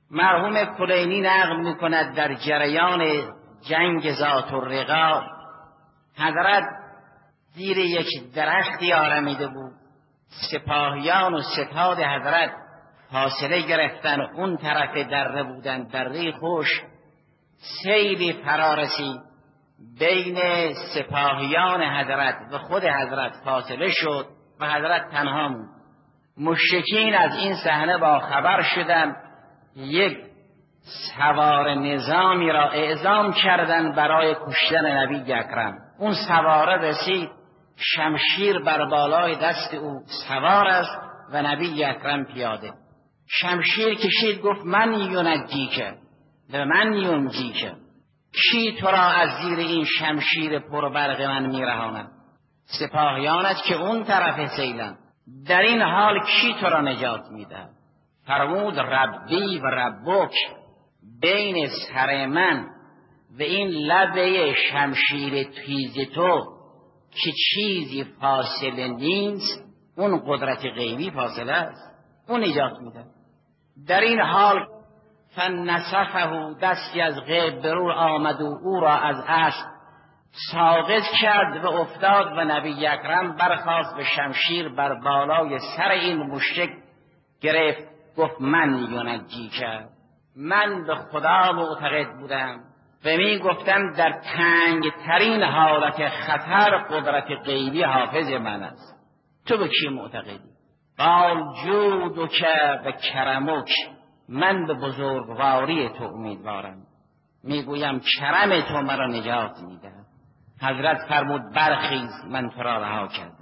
مرحوم کلینی نقل میکند در جریان جنگ ذات الرقاع حضرت زیر یک درختی آرمیده بود، سپاهیان و ستاد حضرت فاصله گرفتن، اون طرف دره بودن، دره خوش. سیلی فرا رسید بین سپاهیان حضرت و خود حضرت فاصله شد و حضرت تنها موند. مشرکین از این صحنه با خبر شدند، یک سوار نظامی را اعزام کردند برای کشتن نبی اکرم. اون سواره رسید، شمشیر بر بالای دست او سوار است و نبی اکرم پیاده. شمشیر کشید، گفت من ینجیک و من ینجیک، کی تو را از زیر این شمشیر پربرق من میرهاند؟ سپاهیانت که اون طرف سیلند، در این حال کی تو را نجات میدهد؟ فرمود ربی و ربک، بین سر من و این لبه شمشیر تیز تو که چیزی فاصله نیست، اون قدرت غیبی فاصله است، اون نجات میده. در این حال فنصفه، دستی از غیب برو آمد و او را از اسب ساقط کرد و افتاد و نبی اکرم برخاست و شمشیر بر بالای سر این مشرک گرفت. گفت من ینجی کرد، من به خدا معتقد بودم و می گفتم در تنگ ترین حالت خطر قدرت غیبی حافظ من است. تو به کی معتقدی؟ قال جودک و کرمک، من به بزرگواری تو امیدوارم، میگویم کرم تو مرا نجات میده. حضرت فرمود برخیز، من تو را رها کردم.